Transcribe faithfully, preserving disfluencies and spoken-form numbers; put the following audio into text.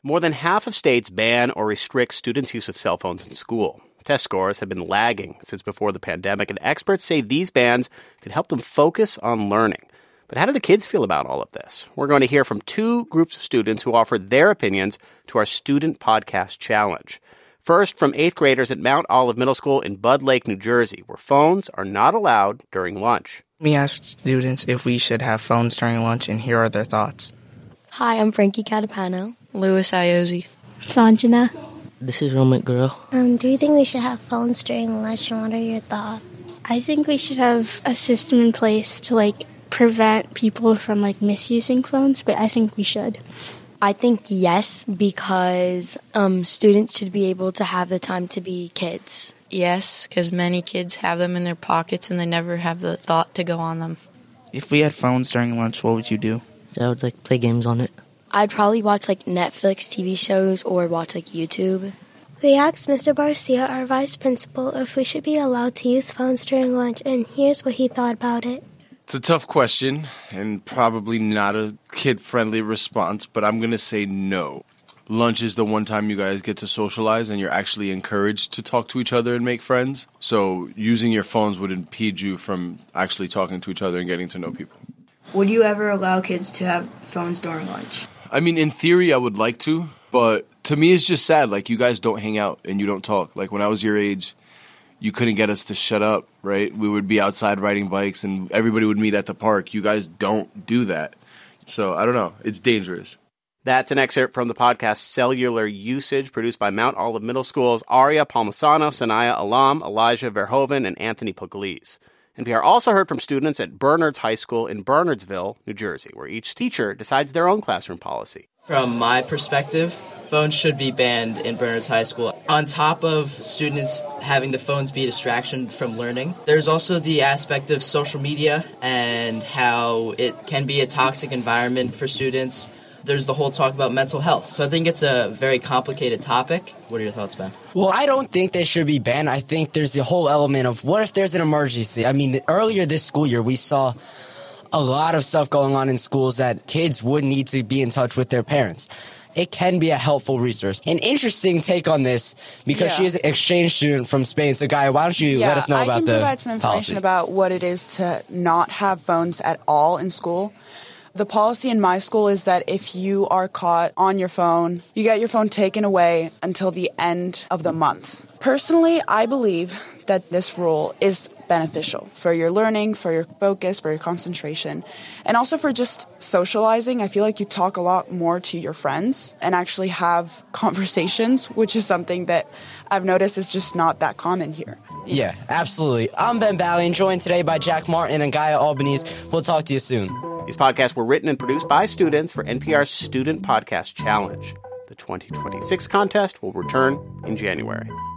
More than half of states ban or restrict students' use of cell phones in school. Test scores have been lagging since before the pandemic, and experts say these bans could help them focus on learning. But how do the kids feel about all of this? We're going to hear from two groups of students who offered their opinions to our Student Podcast Challenge. First, from eighth graders at Mount Olive Middle School in Budd Lake, New Jersey, where phones are not allowed during lunch. We asked students if we should have phones during lunch, and here are their thoughts. Hi, I'm Frankie Catapano. Louis Iozzi. Sanjana. This is Roman Girl. Um, do you think we should have phones during lunch, and what are your thoughts? I think we should have a system in place to, like, prevent people from, like, misusing phones, but I think we should. I think yes, because um, students should be able to have the time to be kids. Yes, because many kids have them in their pockets and they never have the thought to go on them. If we had phones during lunch, what would you do? I would, like, play games on it. I'd probably watch, like, Netflix T V shows or watch, like, YouTube. We asked Mister Barcia, our vice principal, if we should be allowed to use phones during lunch, and here's what he thought about it. It's a tough question, and probably not a kid-friendly response, but I'm going to say no. Lunch is the one time you guys get to socialize, and you're actually encouraged to talk to each other and make friends. So using your phones would impede you from actually talking to each other and getting to know people. Would you ever allow kids to have phones during lunch? I mean, in theory, I would like to, but to me, it's just sad. Like, you guys don't hang out and you don't talk. Like, when I was your age, you couldn't get us to shut up, right? We would be outside riding bikes and everybody would meet at the park. You guys don't do that. So, I don't know. It's dangerous. That's an excerpt from the podcast Cellular Usage, produced by Mount Olive Middle School's Aria Palmisano, Sanaya Alam, Elijah Verhoeven, and Anthony Pugliese. N P R also heard from students at Bernards High School in Bernardsville, New Jersey, where each teacher decides their own classroom policy. From my perspective, phones should be banned in Bernards High School. On top of students having the phones be a distraction from learning, there's also the aspect of social media and how it can be a toxic environment for students. There's the whole talk about mental health. So I think it's a very complicated topic. What are your thoughts, Ben? Well, I don't think they should be banned. I think there's the whole element of what if there's an emergency? I mean, earlier this school year, we saw a lot of stuff going on in schools that kids would need to be in touch with their parents. It can be a helpful resource. An interesting take on this, because yeah. she is an exchange student from Spain. So, Gaia, why don't you yeah, let us know I about the I can provide some information policy. about what it is to not have phones at all in school. The policy in my school is that if you are caught on your phone, you get your phone taken away until the end of the month. Personally, I believe that this rule is beneficial for your learning, for your focus, for your concentration, and also for just socializing. I feel like you talk a lot more to your friends and actually have conversations, which is something that I've noticed is just not that common here. Yeah, absolutely. I'm Ben Bally, and joined today by Jack Martin and Gaia Albanese. We'll talk to you soon. These podcasts were written and produced by students for N P R's Student Podcast Challenge. The twenty twenty-six contest will return in January.